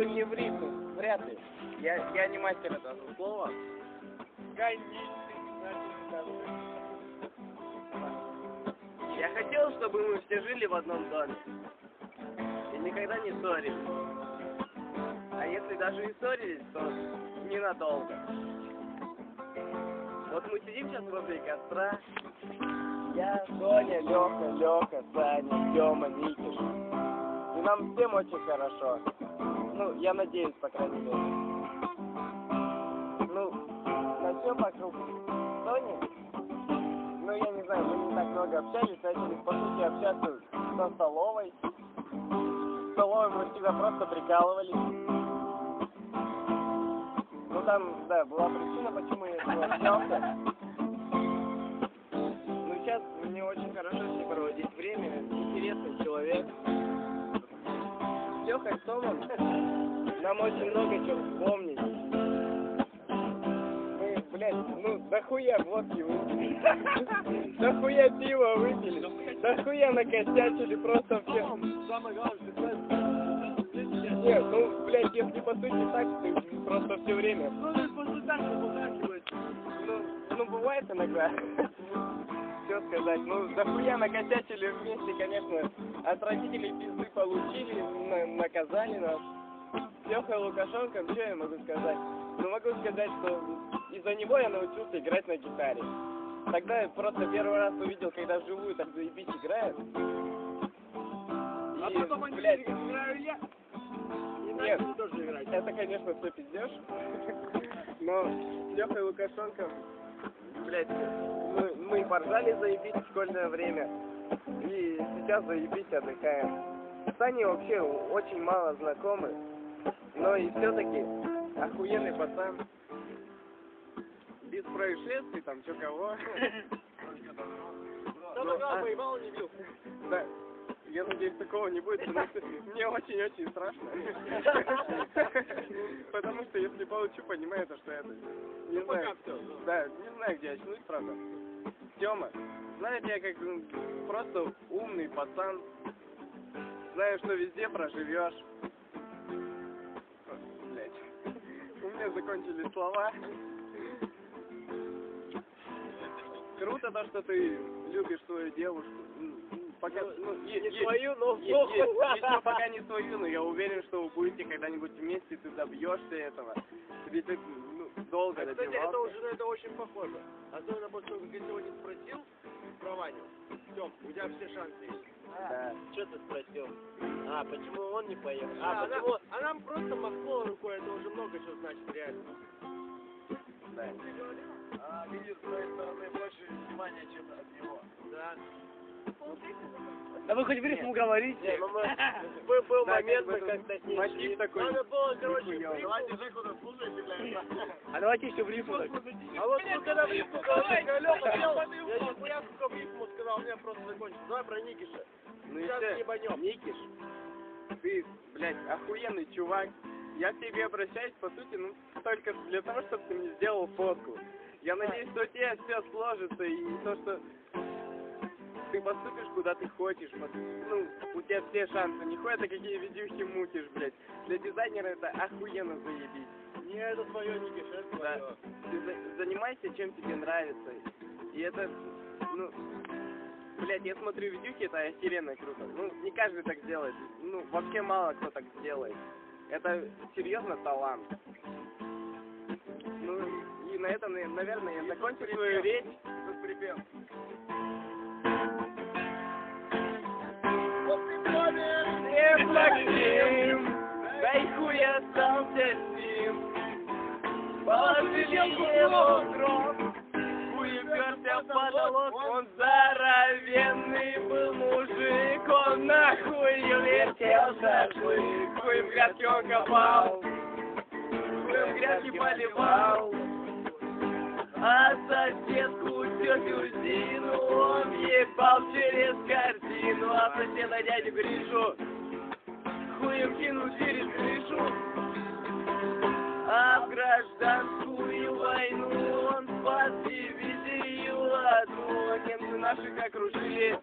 что не в рифму, вряд ли. Я не мастер этого слова. Я хотел, чтобы мы все жили в одном доме. И никогда не ссорились. А если даже и ссорились, то ненадолго. Вот мы сидим сейчас возле костра. Я, Соня, Лёха, Саня, Тёма, Никиш. И нам всем очень хорошо. Ну, я надеюсь, по крайней мере. Ну, на всё вокруг Сони. Ну, я не знаю, мы не так много общались, начали, по сути, общаться со столовой. В столовой мы всегда просто прикалывались. Ну, там, да, была причина, почему я не общался. Ну, сейчас мне очень хорошо с ней проводить время. Интересный человек. Лёха с Томом нам очень много чего вспомнить. Мы, блядь, ну, дохуя водки выпили. Дохуя пива выпили. Дохуя накосячили просто все. Самое главное, нет, ну, блядь, если по сути так, ты просто все время. Ну, бывает иногда. Что сказать, ну, дохуя накосячили вместе, конечно, от родителей пизды получили, наказали нас. Лёха Лукашенко, что я могу сказать? Ну, могу сказать, что из-за него я научился играть на гитаре. Тогда я просто первый раз увидел, когда вживую так заебись играет. И, потом они играю я. Нет, это, конечно, все пиздешь. Но с Лёхой Лукашенко, блядь, мы поржали заебись в школьное время. И сейчас заебись отдыхаем. С Саней вообще очень мало знакомы. Но и все-таки охуенный пацан. Без происшествий, там, чё кого. Поебал, не бил. Да. Я надеюсь, такого не будет, потому что мне очень-очень страшно. Потому что если получу, понимаете, что это... Не знаю, да, не знаю, где очнусь, правда. Тёма, знаете, я как просто умный пацан. Знаю, что везде проживешь. Блять. У меня закончились слова. Круто то, что ты любишь свою девушку. Пока, ну, не свою, но еще пока не свою, но я уверен, что вы будете когда-нибудь вместе, ты добьешься этого. Ведь ты долго добивался. Кстати, это уже это очень похоже. Особенно после того, как я сегодня спросил про Ваню. Тём, у тебя все шансы есть. Да. Что ты спросил? А, почему он не поехал? Почему? Она просто махнула рукой, это уже много чего значит реально. Да. Видишь, с твоей стороны больше внимания, чем от него. Да. Да вы хоть в рифму говорите. Был момент, когда с ней мотив такой. Надо было, короче, давайте Жеку слушайте, блядь. А давайте еще в рифму так. А вот когда в рифму говорил, Лёха пел, я нихуя, сука, в рифму сказал, у меня просто закончится. Давай про Никиша. Ну и все, Никиш, ты, блядь, охуенный чувак. Я к тебе обращаюсь, по сути, ну, только для того, чтобы ты мне сделал фотку. Я надеюсь, что у тебя все сложится, и то, что ты поступишь, куда ты хочешь. Ну, у тебя все шансы. Нихуя ты какие видюхи мутишь, блядь. Для дизайнера это охуенно заебись. Не, это твое, Никиш, это твое. Да. Ты занимайся, чем тебе нравится. И это, ну, блядь, я смотрю видюхи, это охеренно круто. Ну, не каждый так делает. Ну, вообще мало кто так сделает. Это серьезно талант. Ну, и на этом, наверное, я закончу свою речь. Тут припев. Не Максим, дай хуй остался с ним. Положили его в гроб, хуй уперся в потолок. Он здоровенный был мужик, он нахуй летел шашлык. Хуй в грядке он копал, хуй в грядке поливал. А соседку тетю Зину он ебал через картину, а соседа дядю Гришу хуем кинул через крышу. А в гражданскую войну он спас дивизию одну. Немцы наших окружили,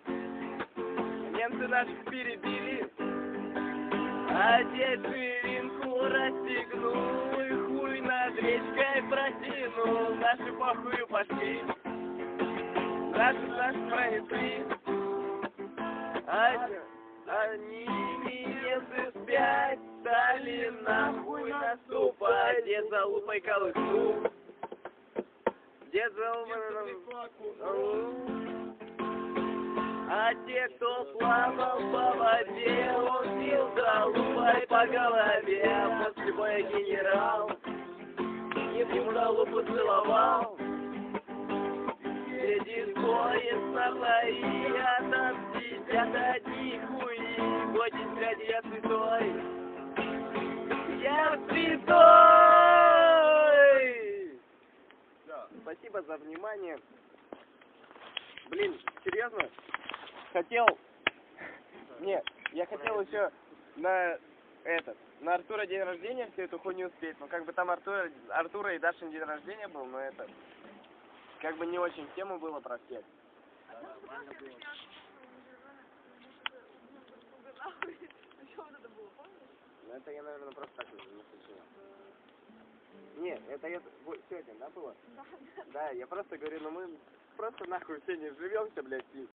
немцы наших перебили, а дед ширинку наши похую пошли. Наши пронесли. Они минеты спять стали нахуй наступать. Дед за лупой колыхнул. Дед за лупой. А те, кто плавал по воде, он бил за лупой по голове. А после боя генерал ему за лупу целовал. Сидит поезд и отомстить от одних хуи. Очень зря я святой. Я святой! Спасибо за внимание. Блин, серьезно? Я хотел еще на Артура день рождения всю эту хуйню успеть, но как бы там Артура и Дашин день рождения был, но это как бы не очень в тему было про всех. Ну это я, наверное, просто так уже не слышал. Не, это сегодня, да, было? Да, я просто говорю, ну мы просто нахуй все не живемся, блядь, и